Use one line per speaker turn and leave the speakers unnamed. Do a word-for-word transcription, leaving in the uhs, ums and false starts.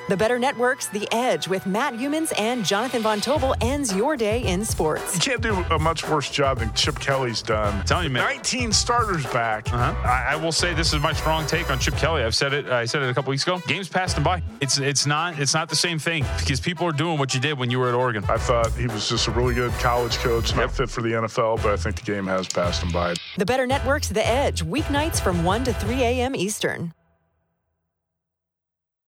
The Better Network's The Edge with Matt Humans and Jonathan Von Tobel ends your day in sports.
You can't do a much worse job than Chip Kelly's done.
I'm telling you, man.
nineteen starters back.
Uh-huh. I, I will say this is my strong take on Chip Kelly. I've said it. I said it a couple weeks ago. Games passed him by. It's it's not it's not the same thing because people are doing what you did when you were at Oregon.
I thought he was just a really good college coach, not yep. fit for the N F L, but I think the game has passed him by.
The Better Network's The Edge, weeknights from one to three a.m. Eastern.